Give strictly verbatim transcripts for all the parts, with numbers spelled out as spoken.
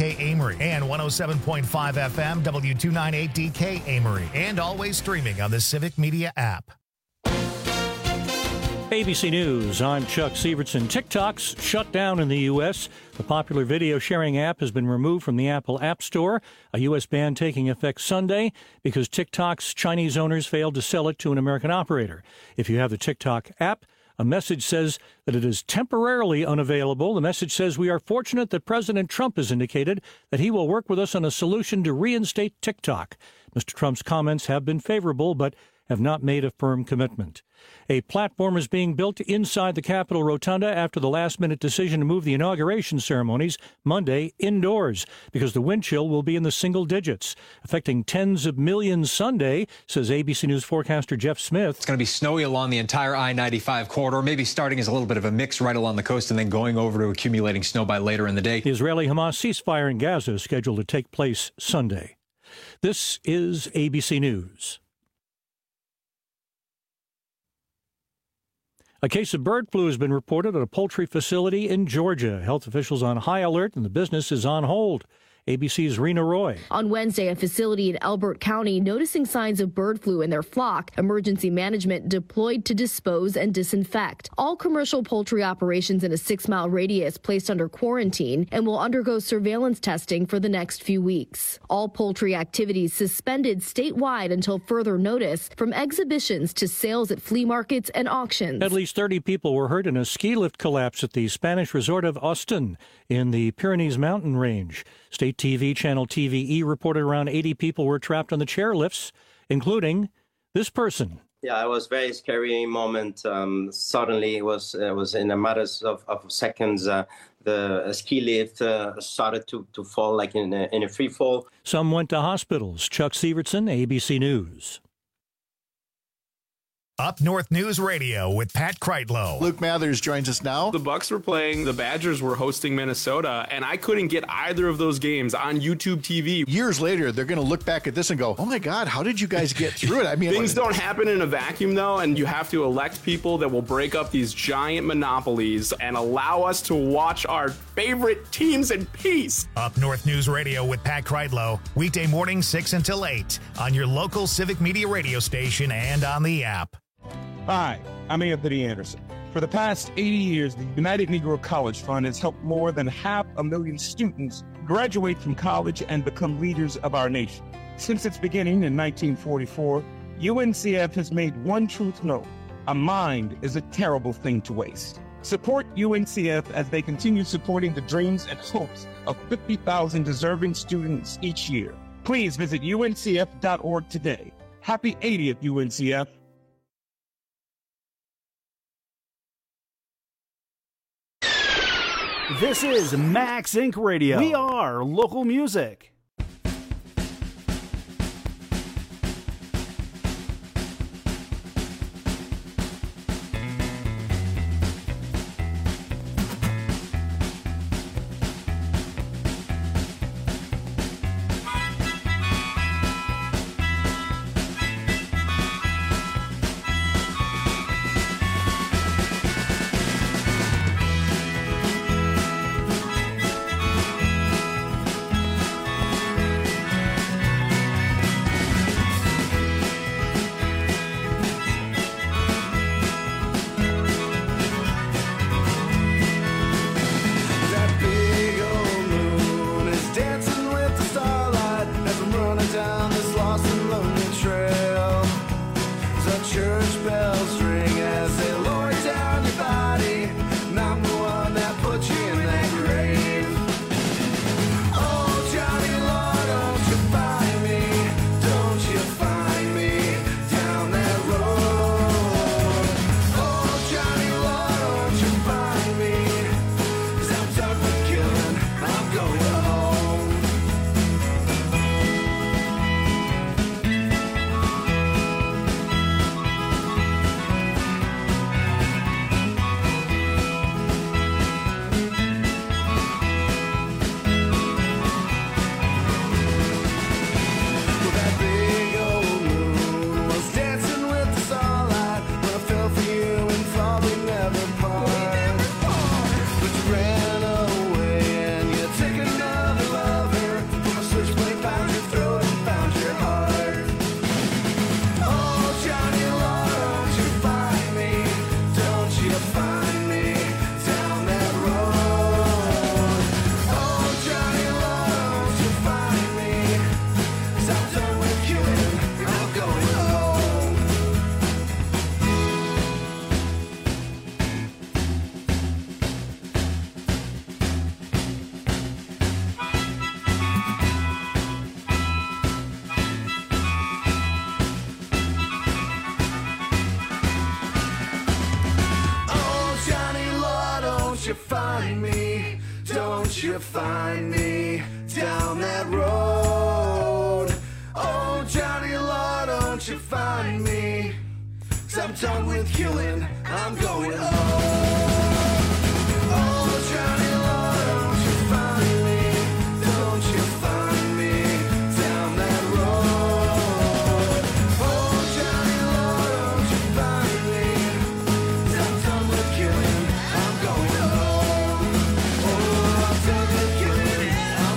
K Amory, and one oh seven point five F M W two ninety-eight D K Amory, and always streaming on the Civic Media app. A B C News, I'm Chuck Sievertson. TikTok's shut down in the U S. The popular video sharing app has been removed from the Apple App Store, a U S ban taking effect Sunday because TikTok's Chinese owners failed to sell it to an American operator. If you have the TikTok app, a message says that it is temporarily unavailable. The message says we are fortunate that President Trump has indicated that he will work with us on a solution to reinstate TikTok. Mister Trump's comments have been favorable, but have not made a firm commitment. A platform is being built inside the Capitol Rotunda after the last-minute decision to move the inauguration ceremonies Monday indoors because the wind chill will be in the single digits, affecting tens of millions Sunday, says A B C News forecaster Jeff Smith. It's going to be snowy along the entire I ninety-five corridor, maybe starting as a little bit of a mix right along the coast and then going over to accumulating snow by later in the day. The Israeli-Hamas ceasefire in Gaza is scheduled to take place Sunday. This is A B C News. A case of bird flu has been reported at a poultry facility in Georgia. Health officials on high alert and the business is on hold. A B C's Rena Roy. On Wednesday, a facility in Elbert County noticing signs of bird flu in their flock. Emergency management deployed to dispose and disinfect. All commercial poultry operations in a six-mile radius placed under quarantine and will undergo surveillance testing for the next few weeks. All poultry activities suspended statewide until further notice, from exhibitions to sales at flea markets and auctions. At least thirty people were hurt in a ski lift collapse at the Spanish resort of Austin in the Pyrenees mountain range. State T V channel T V E reported around eighty people were trapped on the chairlifts, including this person. Yeah, it was a very scary moment. Um, suddenly, it was it was in a matter of, of seconds. Uh, the ski lift uh, started to, to fall like in a, in a free fall. Some went to hospitals. Chuck Sievertson, A B C News. Up North News Radio with Pat Kreitlow. Luke Mathers joins us now. The Bucks were playing, the Badgers were hosting Minnesota, and I couldn't get either of those games on YouTube T V. Years later, they're going to look back at this and go, oh my God, how did you guys get through it? I mean, things don't happen in a vacuum, though, and you have to elect people that will break up these giant monopolies and allow us to watch our favorite teams in peace. Up North News Radio with Pat Kreitlow, weekday morning six until eight on your local Civic Media radio station and on the app. Hi, I'm Anthony Anderson. For the past eighty years, the United Negro College Fund has helped more than half a million students graduate from college and become leaders of our nation. Since its beginning in nineteen forty-four, U N C F has made one truth known: a mind is a terrible thing to waste. Support U N C F as they continue supporting the dreams and hopes of fifty thousand deserving students each year. Please visit U N C F dot org today. Happy eightieth, U N C F. This is Max Incorporated. Radio. We are local music. you find me, don't you find me down that road. Oh, Johnny Law, don't you find me, 'cause I'm done with killing, I'm going home. Oh, Johnny Law, don't you find me, don't you find me down that road. Oh, Johnny Law, don't you find me, 'cause I'm done with killing, I'm going home. Oh, I'm done with killing, I'm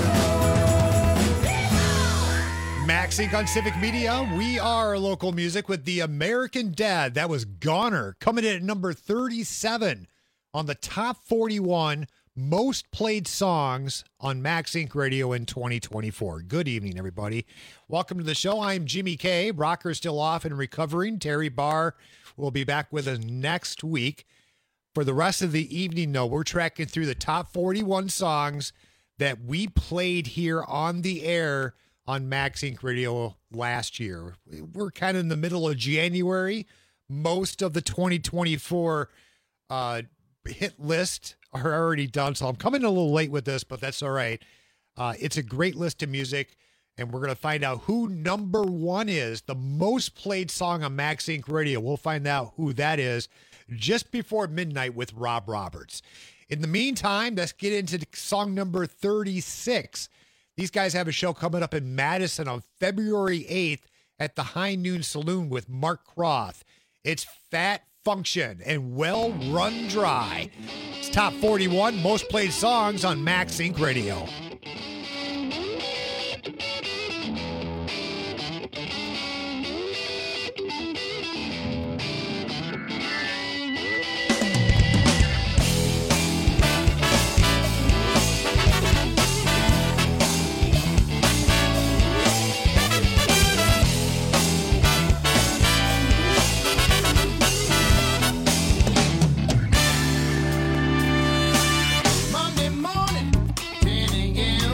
going home. Max Inc on Civic Media. We are local music with the American Dad. That was Goner, coming in at number thirty-seven on the top forty-one most played songs on Max Inc Radio in twenty twenty-four. Good evening, everybody. Welcome to the show. I'm Jimmy K. Rocker's still off and recovering. Terry Barr will be back with us next week. For the rest of the evening, though, we're tracking through the top forty-one songs that we played here on the air on Max Inc Radio last year. We're kind of in the middle of January. Most of the twenty twenty-four uh, hit list are already done, so I'm coming a little late with this, but that's all right. Uh, it's a great list of music, and we're going to find out who number one is, the most played song on Max Inc Radio. We'll find out who that is just before midnight with Rob Roberts. In the meantime, let's get into song number thirty-six. These guys have a show coming up in Madison on February eighth at the High Noon Saloon with Mark Croft. It's Fat Function and Well Run Dry. It's top forty-one most played songs on Max Inc Radio. Monday morning, ten a.m.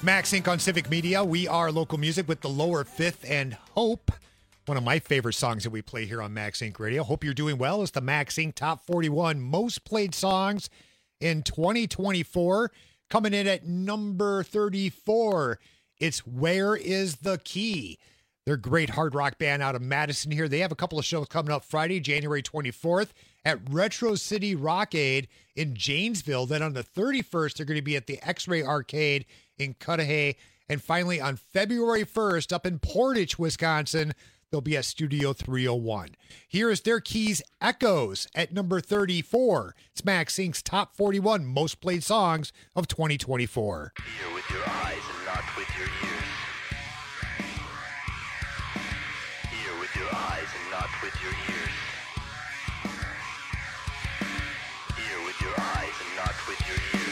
Max Inc on Civic Media. We are local music with the Lower Fifth and Hope. One of my favorite songs that we play here on Max Inc Radio. Hope you're doing well. It's the Max Inc Top forty-one most played songs in twenty twenty-four. Coming in at number thirty-four, it's Where is the Key? They're a great hard rock band out of Madison here. They have a couple of shows coming up Friday, January twenty-fourth at Retro City Rockade in Janesville. Then on the thirty-first, they're going to be at the X-Ray Arcade in Cudahy. And finally, on February first, up in Portage, Wisconsin, they'll be at Studio three oh one. Here is their Keys Echoes at number thirty-four. It's Max Inc Top forty-one most played songs of twenty twenty-four. Hear with your eyes and not with your ears. Hear with your eyes and not with your ears. Hear with your eyes and not with your ears.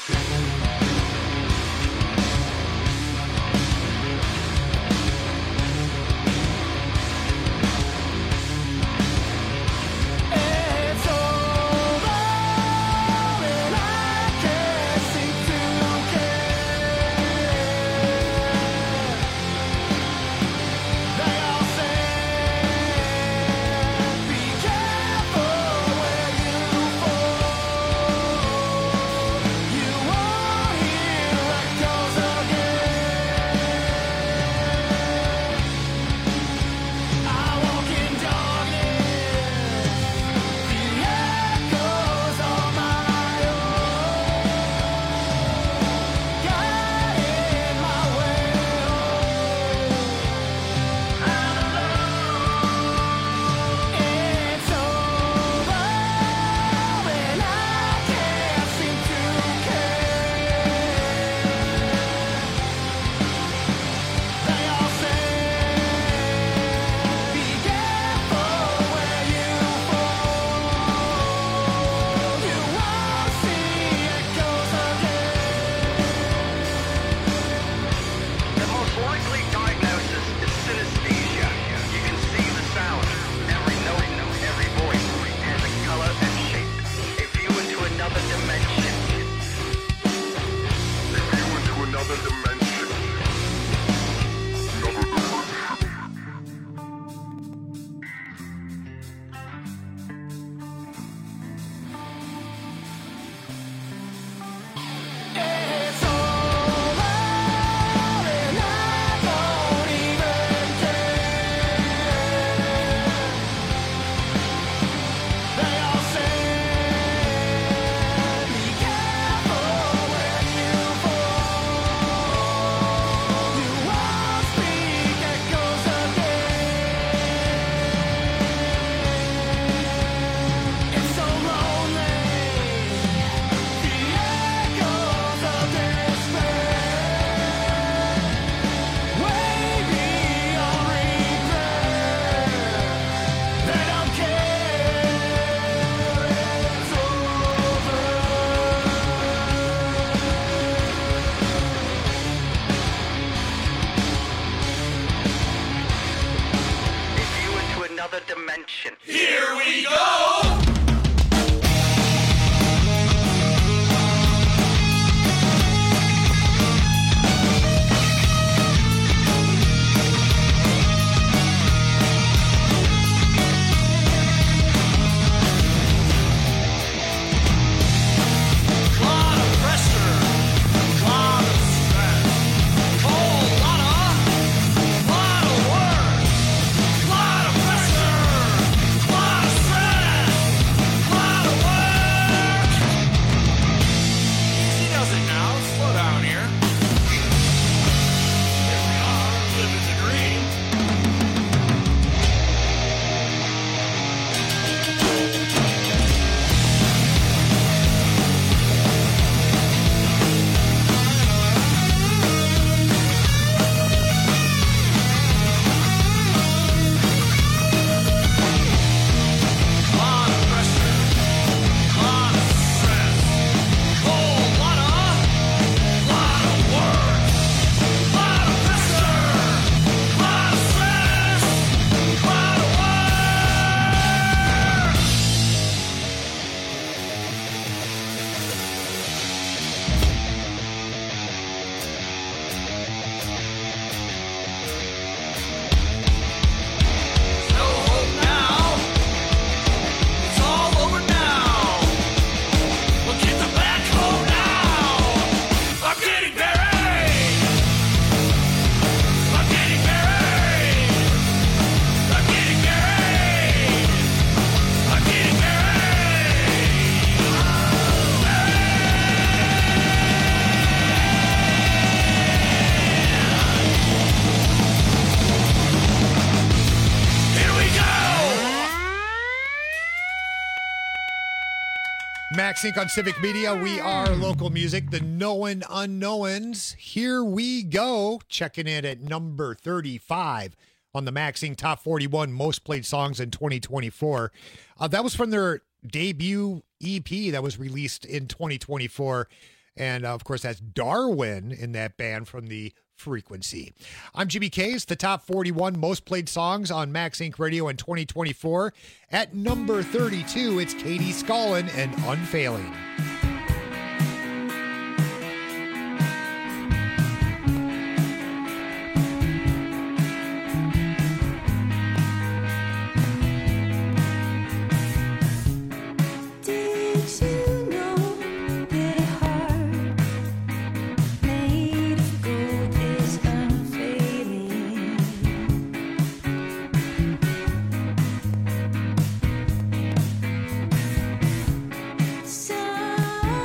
Here we go! Lot of pressure, lot of stress. MaxSync on Civic Media. We are local music, the known unknowns. Here we go. Checking in at number thirty-five on the MaxSync Top forty-one Most Played Songs in twenty twenty-four. Uh, that was from their debut E P that was released in twenty twenty-four. And, uh, of course, that's Darwin in that band from the Frequency. I'm Jimmy Case, the top forty-one most played songs on MaxSync Radio in twenty twenty-four. At number thirty-two, it's Katie Scullin and Unfailing. Some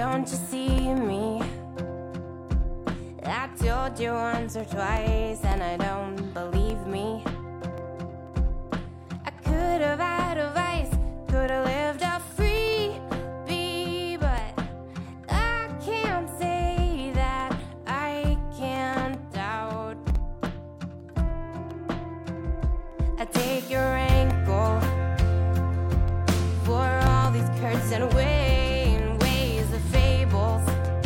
Don't you see me? I told you once or twice, and I don't believe me. I could have had advice, could have lived a free bee, but I can't say that I can't doubt. I take your ankle for all these curts and vain ways of fables.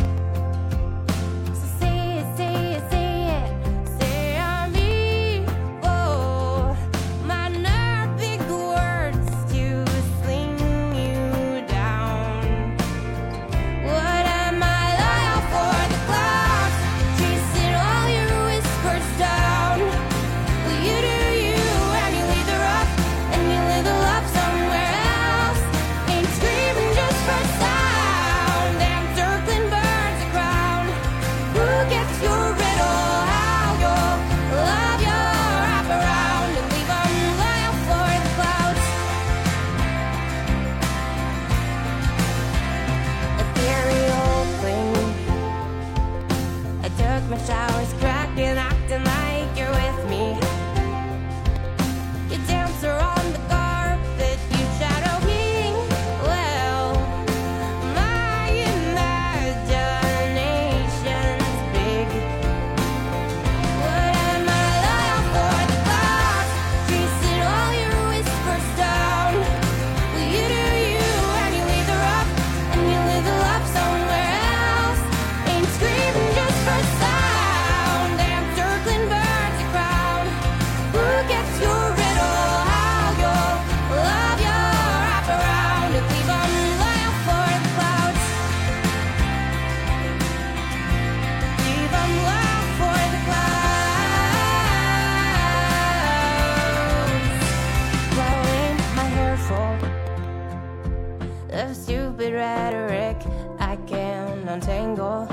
So say it, say it, say it, say I'm evil. My nerve big words to sling you down. What am I loyal for? The clouds chasing all your whispers down. Well, you do you, and you leave the rough, and you live the love somewhere else. Ain't screaming just for sound, and circling birds a crown. Who gets your riddle? How you'll love your wrap around and leave 'em loyal for the clouds. Ethereal thing. I took my showers, cracking, acting like you're with me. You dance around the carpet, you shadow king. Well, my imagination's big. What am I loyal for? The clouds chasing all your whispers down. Well, you do you, and you leave the rough, and you live the love somewhere else. Ain't screaming just for sound, and circling birds a crown. Who gets your riddle? How you'll love your wrap around and leave 'em loyal for the clouds. Leave 'em loyal for the clouds. Blowing my hair full of stupid rhetoric I can't untangle.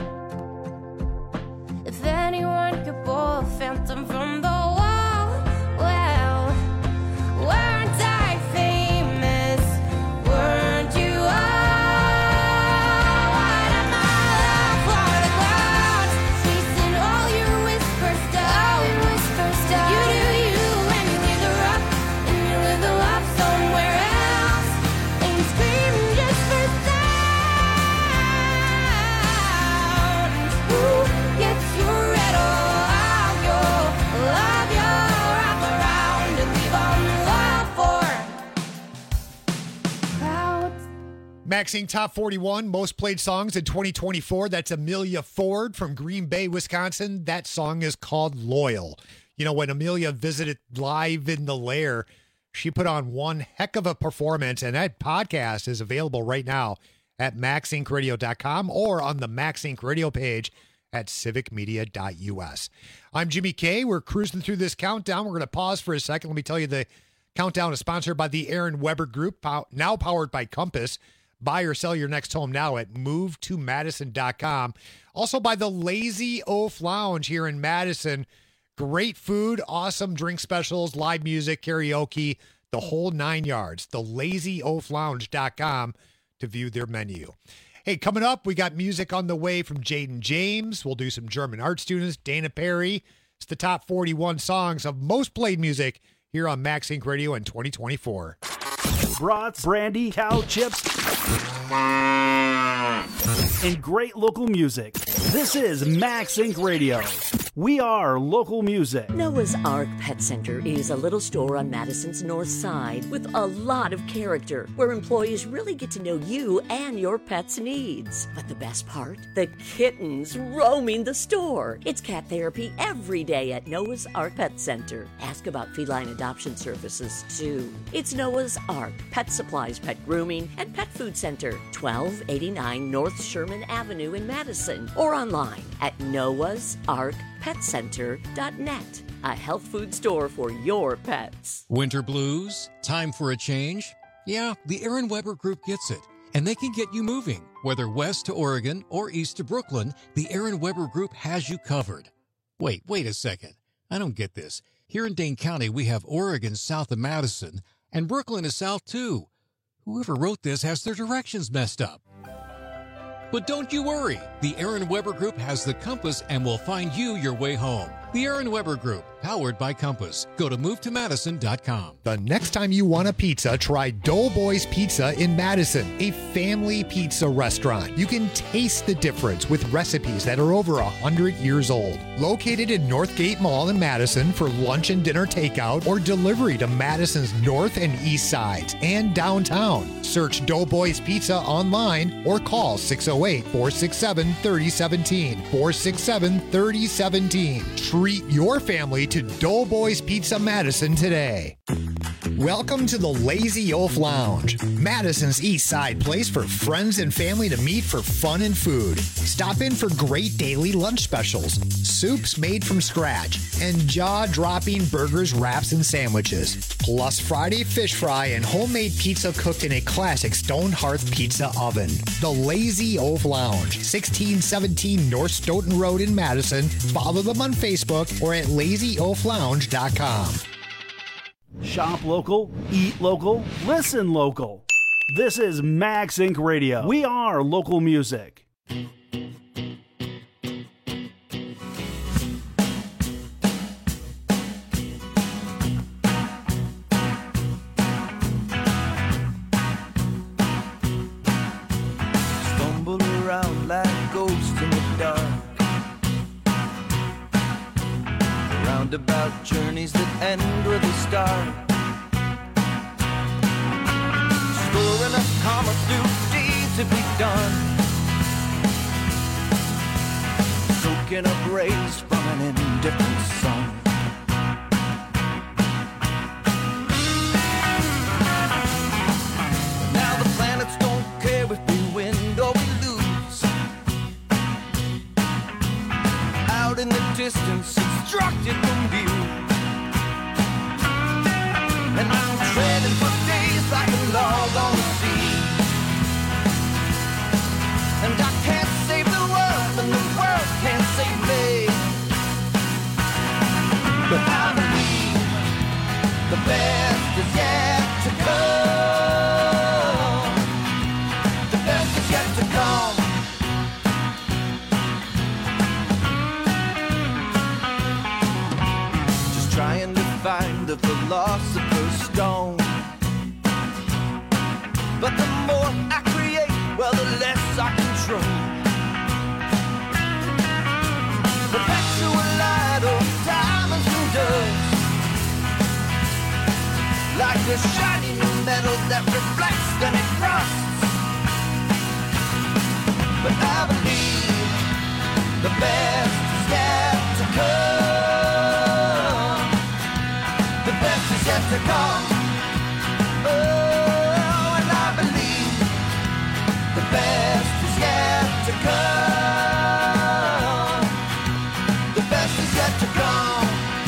If anyone could pull a phantom from the wall, well, weren't I famous? Weren't you all? What am I for? The clouds chasing all your whispers down. Whispers down. You do you, and you leave the rough, and you live the love somewhere else. Ain't screaming just for sound. Who gets your riddle? How you'll love your wrap around and leave 'em loyal for clouds. Maxing Top forty-one, most played songs in twenty twenty-four. That's Amelia Ford from Green Bay, Wisconsin. That song is called Loyal. You know, when Amelia visited Live in the Lair, she put on one heck of a performance, and that podcast is available right now at max inc radio dot com or on the Max Inc Radio page at civic media dot u s. I'm Jimmy K. We're cruising through this countdown. We're going to pause for a second. Let me tell you the countdown is sponsored by the Aaron Weber Group, pow- now powered by Compass. Buy or sell your next home now at move to madison dot com. Also by the Lazy Oaf Lounge here in Madison. Great food, awesome drink specials, live music, karaoke, the whole nine yards. the lazy oaf lounge dot com to view their menu. Hey, coming up, we got music on the way from Jaden James. We'll do some German art students, Dana Perry. It's the top forty-one songs of most played music here on Max Inc Radio in twenty twenty-four. Brats, brandy, cow chips, and great local music. This is Max Inc Radio. We are local music. Noah's Ark Pet Center is a little store on Madison's north side with a lot of character, where employees really get to know you and your pet's needs. But the best part? The kittens roaming the store. It's cat therapy every day at Noah's Ark Pet Center. Ask about feline adoption services, too. It's Noah's Ark Pet Supplies, Pet Grooming, and Pet Food Center, twelve eighty-nine North Sherman Avenue in Madison, or online at noahs ark pet center dot net. A health food store for your pets. Winter blues? Time for a change? Yeah, the Aaron Weber Group gets it. And they can get you moving. Whether west to Oregon or east to Brooklyn, the Aaron Weber Group has you covered. Wait, wait a second. I don't get this. Here in Dane County, we have Oregon south of Madison, and Brooklyn is south too. Whoever wrote this has their directions messed up. But don't you worry. The Aaron Weber Group has the compass and will find you your way home. The Aaron Weber Group, powered by Compass. Go to move to madison dot com. The next time you want a pizza, try Doughboys Pizza in Madison, a family pizza restaurant. You can taste the difference with recipes that are over one hundred years old. Located in Northgate Mall in Madison for lunch and dinner takeout or delivery to Madison's north and east sides and downtown. Search Doughboys Pizza online or call six oh eight, four six seven, three oh one seven, four six seven, three oh one seven. Treat your family to Doughboys Pizza Madison today. Welcome to the Lazy Oaf Lounge, Madison's East Side place for friends and family to meet for fun and food. Stop in for great daily lunch specials, soups made from scratch, and jaw-dropping burgers, wraps, and sandwiches. Plus Friday fish fry and homemade pizza cooked in a classic stone hearth pizza oven. The Lazy Oaf Lounge, sixteen seventeen North Stoughton Road in Madison. Follow them on Facebook or at lazy oaf lounge dot com. Shop local, eat local, listen local. This is Max Incorporated. Radio. We are local music. Stumble around like ghosts in the dark. Roundabout journeys that end with a start. Storing up karma through deeds to be done. Soaking up rays from an indifferent sun. Now the planets don't care if we win or we lose. Out in the distance, obstructed from view. And I'm treading for days like a log on the sea. And I can't save the world, and the world can't save me. But I believe the best is yet to come. The best is yet to come. Trying to find the philosopher's stone. But the more I create, well, the less I control. Perpetual light or diamonds and dust, like a shiny new metal that reflects then it rusts. But I believe the best is yet to come. The best is yet to come. Oh, and I believe the best is yet to come. The best is yet to come.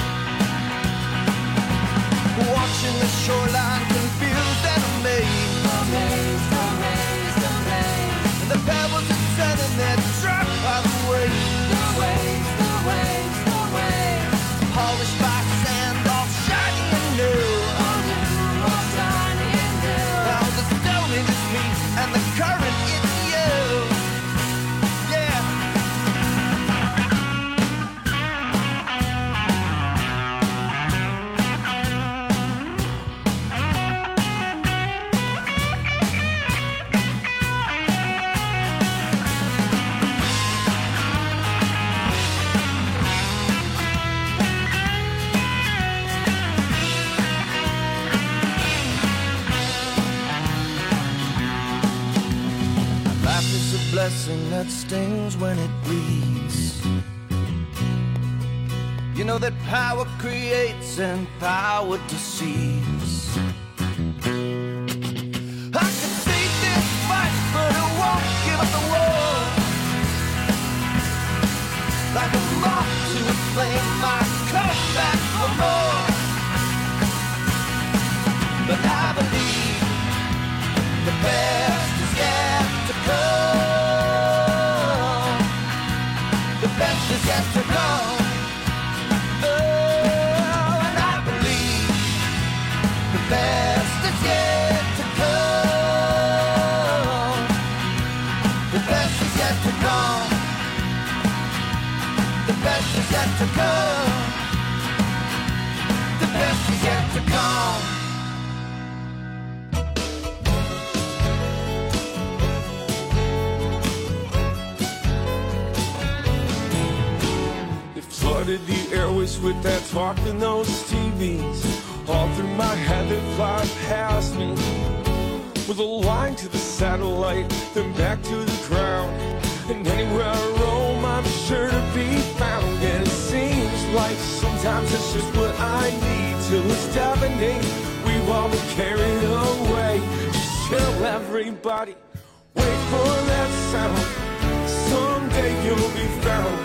Watching the shoreline confused and amazed. Amazed, amazed, amazed. And the pebbles are turning their track by the waves. The waves, the waves, the waves. Polished by sand, all shiny and new. All new, all shiny and new. Now the stone is me and the current is you. Yeah. Life is a blessing that stings when it bleeds. You know that power creates and power deceives. I can see this fight, but I won't give up the war. Like a moth to a flame, I come back for more. But I believe the best is yet to come. The best is yet to come. Oh, and I believe the best is yet to come. The best is yet airways with that talk in those T Vs. All through my head they fly past me, with a line to the satellite, then back to the ground. And anywhere I roam, I'm sure to be found. And it seems like sometimes it's just what I need till it's deafening. We've all been carried away. Just chill, everybody. Wait for that sound. Someday you'll be found.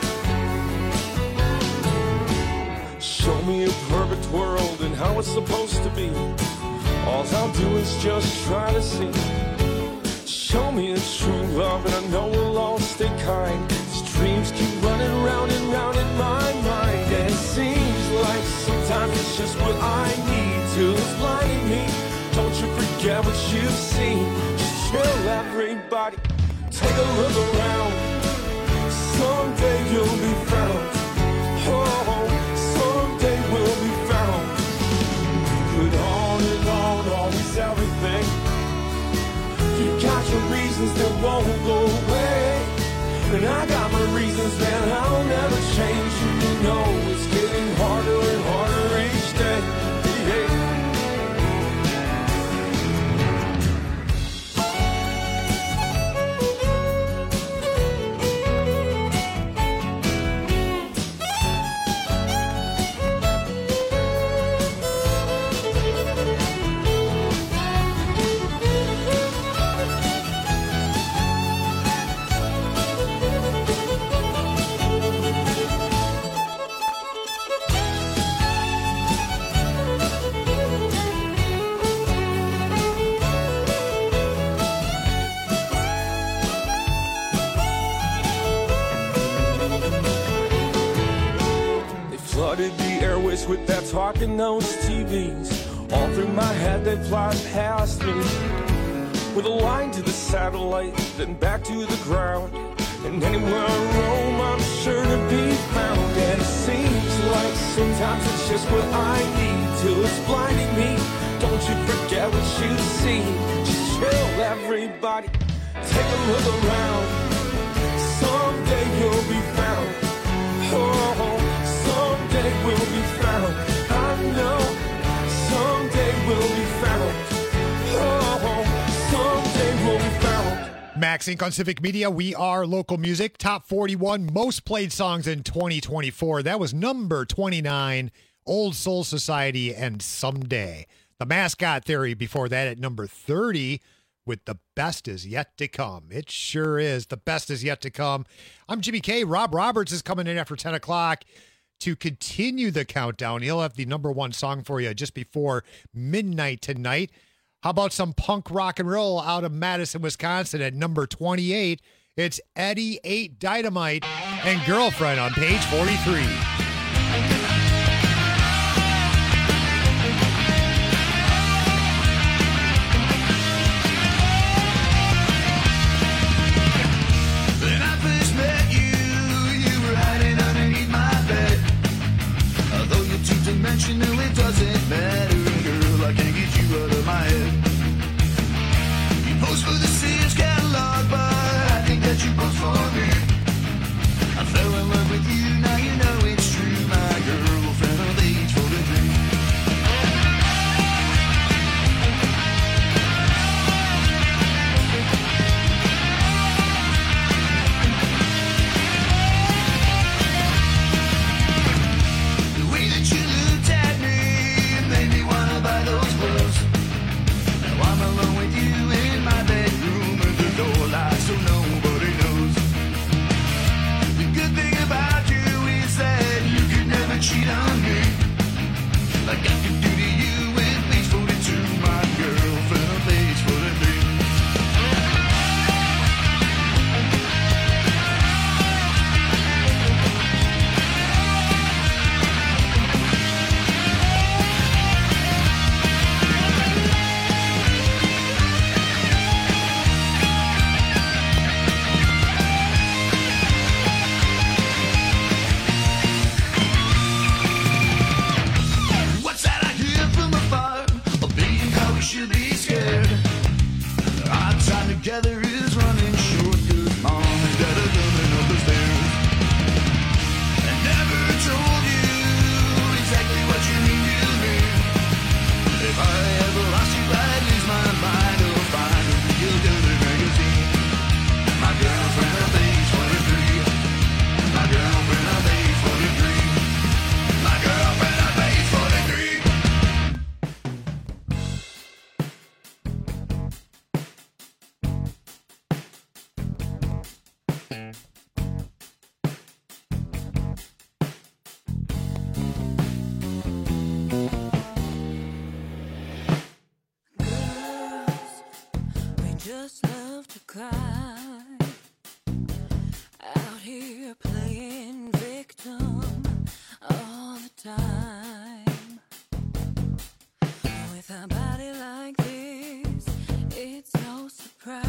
Show me a perfect world and how it's supposed to be. All I'll do is just try to see. Show me a true love and I know we'll all stay kind. These dreams keep running round and round in my mind. And it seems like sometimes it's just what I need till it's blinding me. Don't you forget what you've seen. Just chill, everybody. Take a look around. Someday you'll be found. Oh, someday we'll be found. Put on and on, always everything. You got your reasons that won't go away, and I got my reasons that I'll never change. You know it's getting harder and harder each day. Yeah. Flooded the airways with that talk in those T Vs. All through my head they fly past me, with a line to the satellite, then back to the ground. And anywhere I roam, I'm sure to be found. And it seems like sometimes it's just what I need till it's blinding me. Don't you forget what you see. Just chill, everybody. Take a look around. Someday you'll be found. Oh, someday we'll be found. I know someday we'll be found. Oh, someday we'll be found. Max Incorporated on Civic Media. We are local music. Top forty-one most played songs in twenty twenty-four. That was number twenty-nine, Old Soul Society and Someday. The Mascot Theory before that at number thirty with The Best Is Yet to Come. It sure is. The best is yet to come. I'm Jimmy K. Rob Roberts is coming in after ten o'clock to continue the countdown. He'll have the number one song for you just before midnight tonight. How about some punk rock and roll out of Madison, Wisconsin at number twenty-eight? It's Eddie eight Dynamite and Girlfriend on page forty-three. When I first met you, you were hiding underneath my bed. Although you're two-dimensional, it doesn't matter, girl, I can't get you out of my head. You post for the Sears catalog, but I think that you post for me. I fell in love with you, now you know it's true, my girlfriend of age forty-three. The way that you looked at me just love to cry. Out here playing victim all the time. With a body like this, it's no surprise.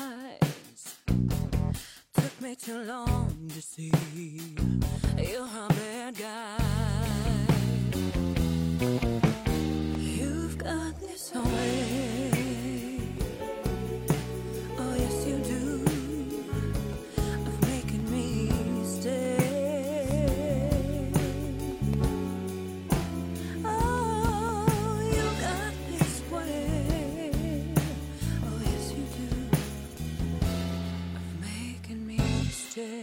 Took me too long to see you're a bad guy. You've got this way, oh yes you do, of making me stay. Oh, you got this way, oh yes you do, of making me stay.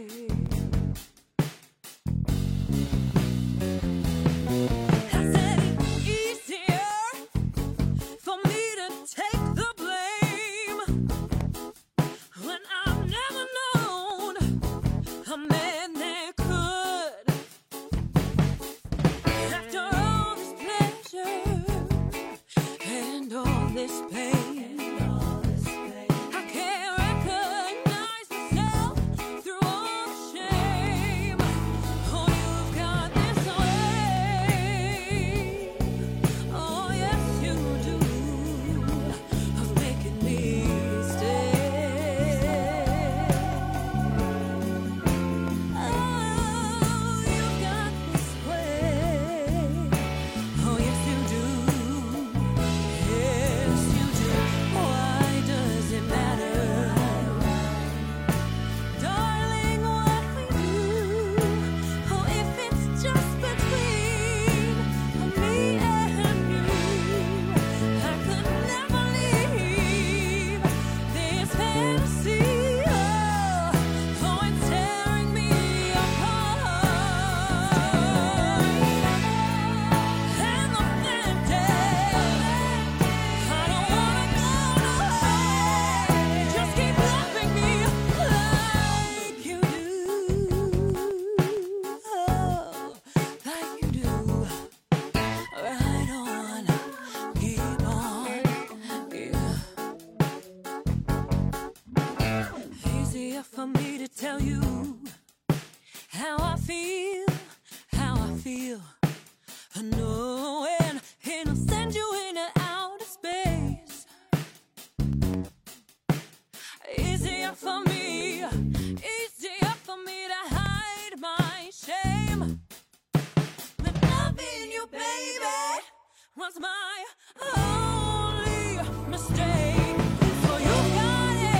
For me to tell you how I feel, how I feel, knowing it'll send you into outer space. Easier for me, easier for me to hide my shame. But loving you, baby, was my only mistake. So you got it.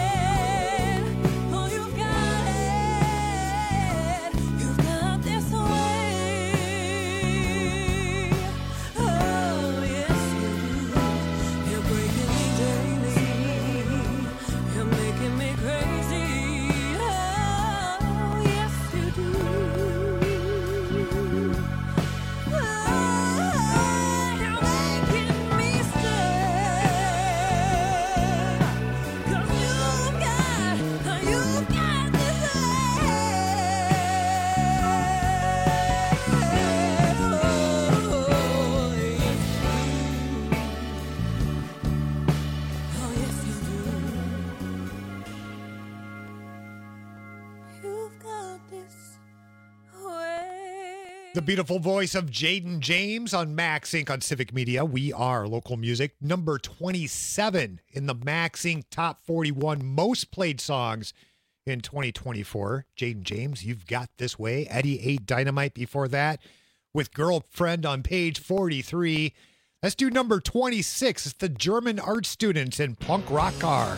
The beautiful voice of Jaden James on Max Incorporated on Civic Media. We are local music. Number twenty-seven in the Max Incorporated Top forty-one most played songs in twenty twenty-four. Jaden James, You've Got This Way. Eddie ate Dynamite before that with Girlfriend on page forty-three. Let's do number twenty-six. It's the German art students in Punk Rock Car.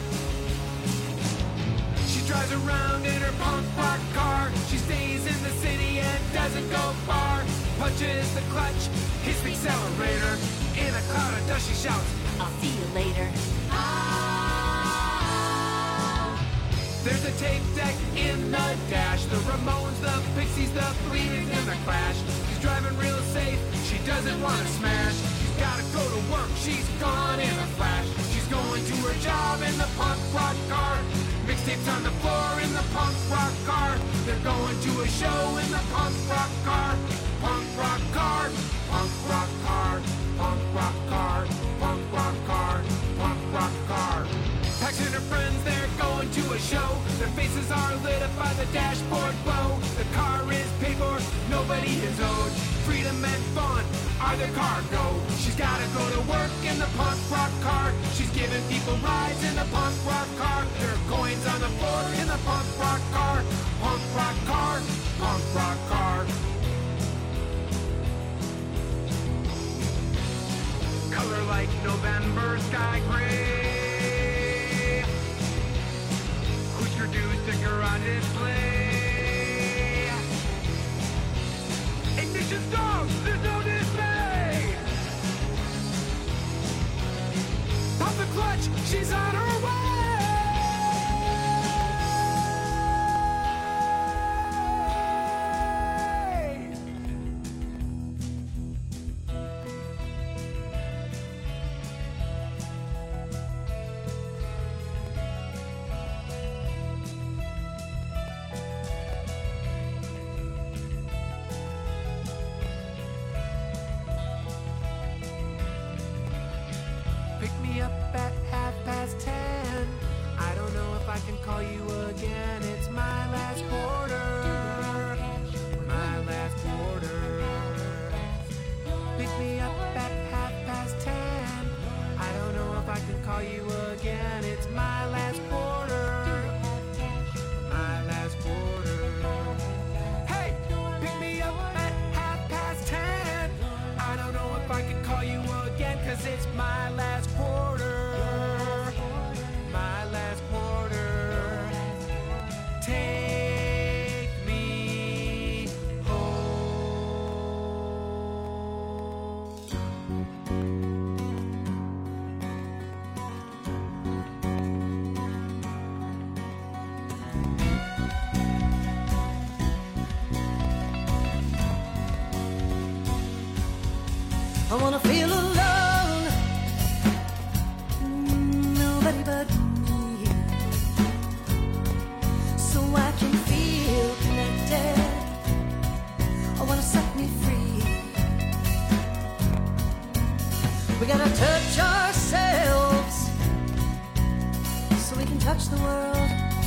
She drives around in her punk rock car. She stays in the city and doesn't go far. Punches the clutch, hits the accelerator. In a cloud of dust she shouts, I'll see you later. Ah. There's a tape deck in the dash. The Ramones, the Pixies, the Bleeding, and the Clash. She's driving real safe, she doesn't want to smash. She's gotta go to work, she's gone in a flash. She's going to her job in the punk rock car. Mixtapes on the floor in the punk rock car. They're going to a show in the punk rock car. Punk rock car, punk rock car, punk rock car, punk rock car, punk rock car. their cargo. She's gotta go to work in the punk rock car. She's giving people rides in the punk rock car. There are coins on the floor in the punk rock car. Punk rock car, punk rock car. Color like November sky gray. Push reduce sticker on display. Ignition stop, there's no dismay. Pop the clutch, she's on her way. Pick me up at half past ten. I don't know if I can call you again. It's my last quarter. My last quarter. Pick me up at half past ten. I don't know if I can call you again. It's my last quarter. My last quarter. Hey, pick me up at half past ten. I don't know if I can call you again, 'cause it's my last quarter. My last quarter. Take me I wanna feel alone, Mm, nobody but me, so I can feel connected. I wanna set me free. We gotta touch ourselves so we can touch the world.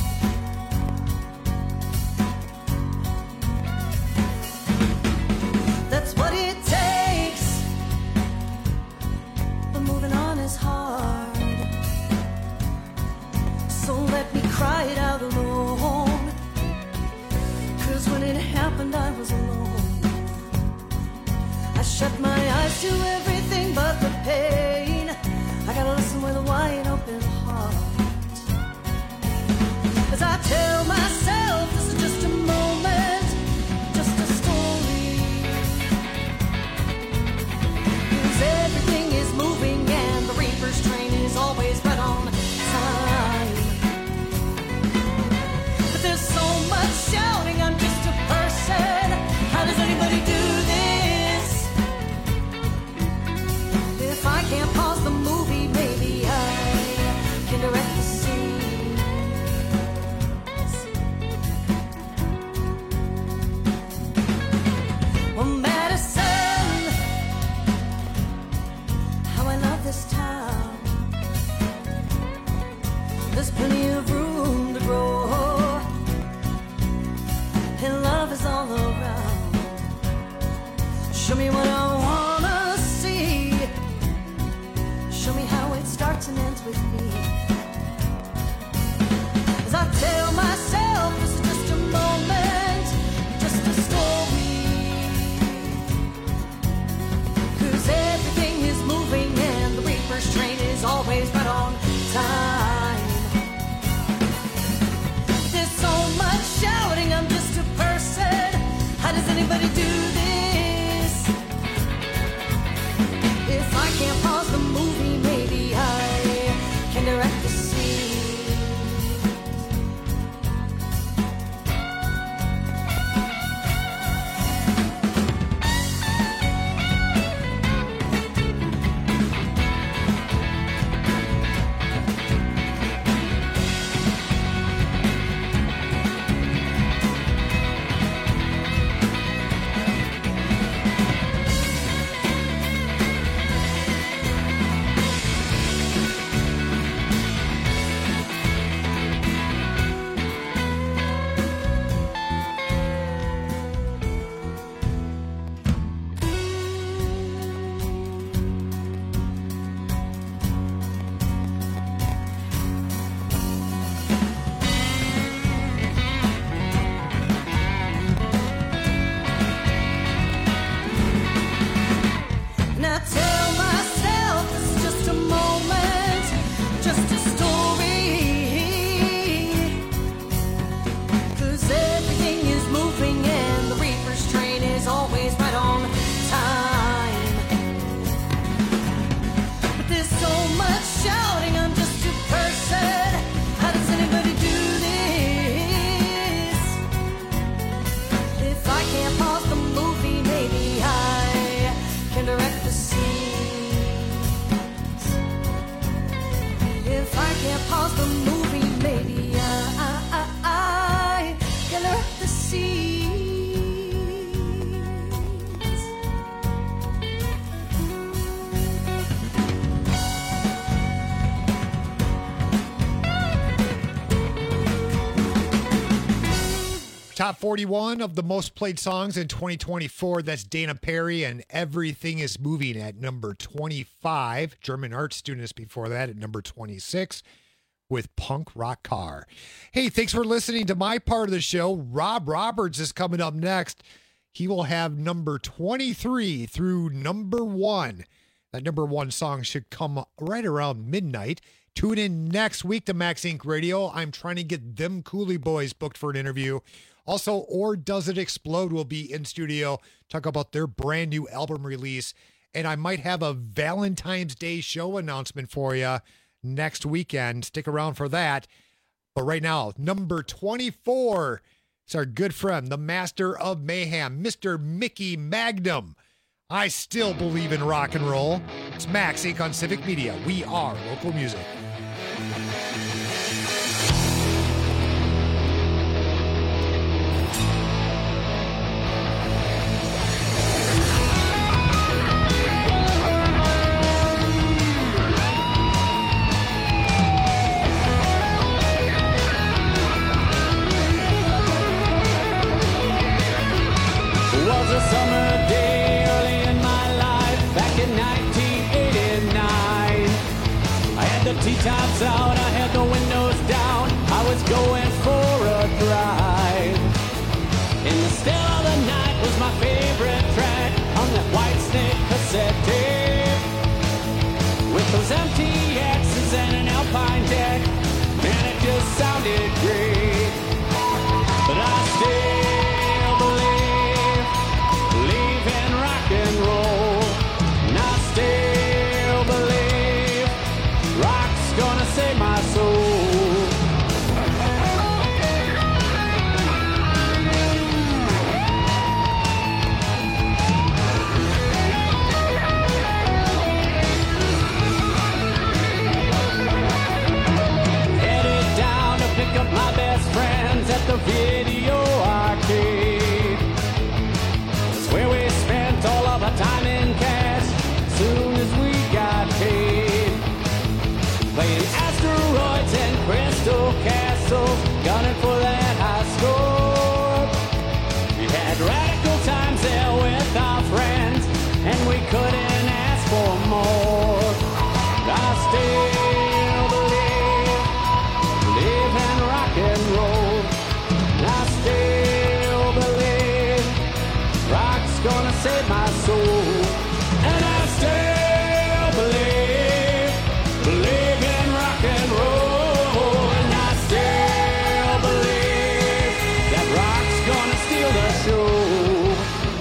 That's what it takes. But moving on is hard, so let me cry it out alone. 'Cause when it happened I was alone. I shut my eyes to everything but the pain. I gotta listen with a wide open heart, 'cause I tell myself this is just a moment, just a story. 'Cause everything is moving and the Reaper's train is always right on time. But there's so much shouting, I'm just a person. How does anybody do this? If I can't pause the movie, maybe I can direct the scene. Well, Madison, how I love this town. There's plenty of room to grow, and love is all around. Show me what I wanna see. Show me how it starts and ends with me. 'Cause I tell myself this is just a moment, just a story. 'Cause everything is moving and the Reaper's train is always right on time. There's so much shouting, I'm just a person. How does anybody do this? If I can't pause the movie, maybe I can direct the scene. top forty-one of the most played songs in twenty twenty-four. That's Dana Perry and Everything is Moving at number twenty-five. German art students before that at number twenty-six with Punk Rock Car. Hey, thanks for listening to my part of the show. Rob Roberts is coming up next. He will have number twenty-three through number one. That number one song should come right around midnight. Tune in next week to Max Inc Radio. I'm trying to get them Cooley Boys booked for an interview. Also, Or Does It Explode will be in studio, talk about their brand new album release. And I might have a Valentine's Day show announcement for you next weekend. Stick around for that. But right now, number twenty-four is our good friend, the master of mayhem, Mister Mickey Magnum. I still believe in rock and roll. It's Max Inc on Civic Media. We are local music. It was a summer day early in my life, back in nineteen eighty-nine. I had the T-tops out, I had the windows down, I was going for a drive. In the still of the night was my favorite track on that White Snake cassette tape. With those M T X's and an Alpine deck, man, it just sounded great. But I still believe, believe in rock and roll. And I still believe rock's gonna save my soul. Headed down to pick up my best friends at the video arcade. It's where we spent all of our time in cash soon as we got paid. Playing asteroids and crystal castles, gunning for that high score. We had radical times there with our friends, and we couldn't ask for more. I still believe, believe in rock and roll. And I still believe rock's gonna save my soul. And I still believe, believe in rock and roll. And I still believe that rock's gonna steal the show.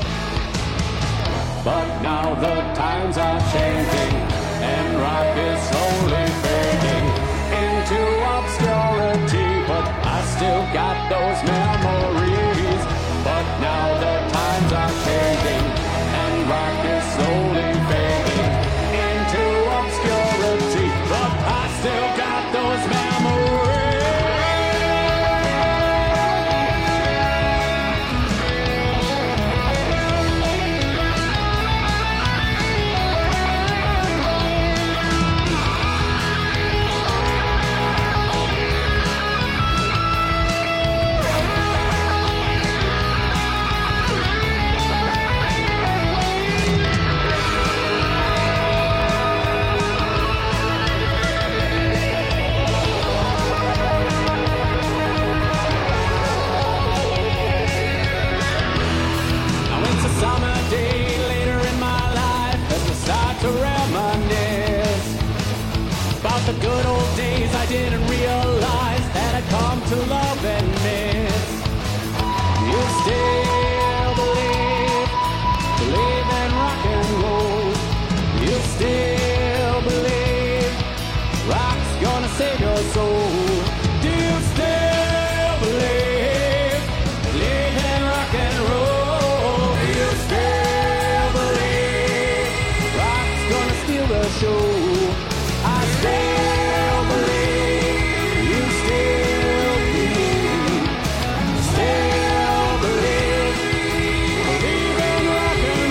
But now the times are changing, and rock is slowly fading into obscurity. But I still got those memories. But now the times are changing, and rock is slowly fading into obscurity. But I still got those memories. Now it's a summer day later in my life as I start to reminisce about the good old days I didn't realize that I'd come to love and miss. You still believe, believe in rock and roll. You still believe rock's gonna save your soul. Do you still believe, believe in rock and roll? Do you still believe rock's gonna steal the show? I still believe, you still believe, still believe, believe in rock and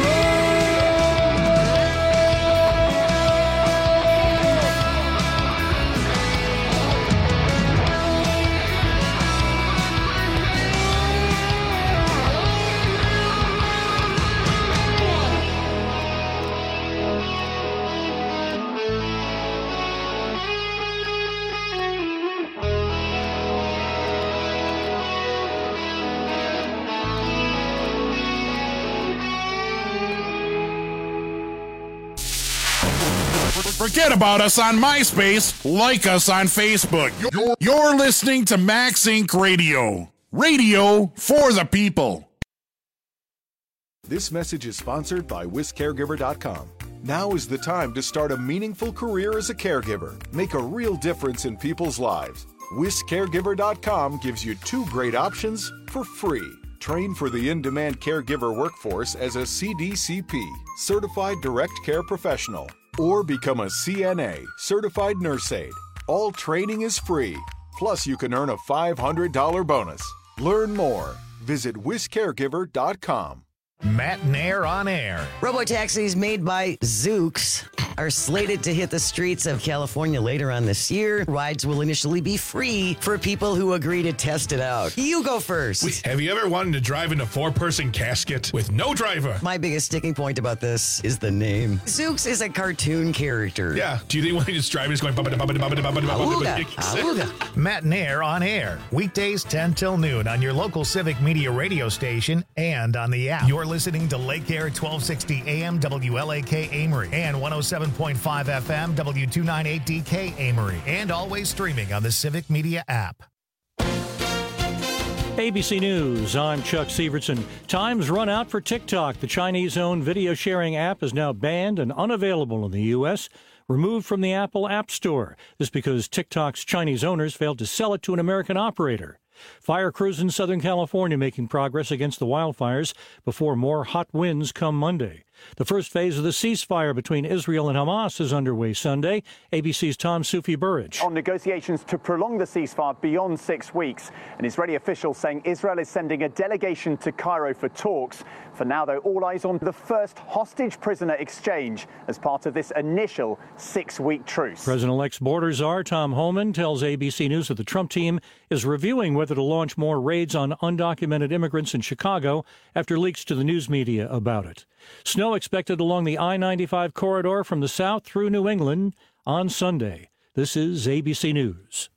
roll. Forget about us on MySpace. Like us on Facebook. You're, you're listening to Max Inc Radio. Radio for the people. This message is sponsored by Whisk Caregiver dot com. Now is the time to start a meaningful career as a caregiver. Make a real difference in people's lives. Whisk Caregiver dot com gives you two great options for free. Train for the in-demand caregiver workforce as a C D C P, Certified Direct Care Professional, or become a C N A, Certified Nurse Aide. All training is free. Plus, you can earn a five hundred dollars bonus. Learn more. Visit Whisk Caregiver dot com. Matt Nair on air. Robotaxis made by Zoox are slated to hit the streets of California later on this year. Rides will initially be free for people who agree to test it out. You go first. Wait, have you ever wanted to drive in a four-person casket with no driver? My biggest sticking point about this is the name. Zoox is a cartoon character. Yeah. Do you think when he's driving, he's going... Awooga. Matt Nair on air. Weekdays ten till noon on your local Civic Media radio station and on the app. You're listening to Lake Air twelve sixty A M W L A K Amory and one oh seven point five F M W two ninety-eight D K Amory, and always streaming on the Civic Media app. A B C News, I'm Chuck Severson. Time's run out for TikTok. The Chinese-owned video-sharing app is now banned and unavailable in the U S, removed from the Apple App Store. This because TikTok's Chinese owners failed to sell it to an American operator. Fire crews in Southern California making progress against the wildfires before more hot winds come Monday. The first phase of the ceasefire between Israel and Hamas is underway Sunday. A B C's Tom Sufi Burridge. On negotiations to prolong the ceasefire beyond six weeks, an Israeli official saying Israel is sending a delegation to Cairo for talks. For now, though, all eyes on the first hostage prisoner exchange as part of this initial six-week truce. President-elect's border czar Tom Homan tells A B C News that the Trump team is reviewing whether to launch more raids on undocumented immigrants in Chicago after leaks to the news media about it. Snow expected along the I ninety-five corridor from the south through New England on Sunday. This is A B C News.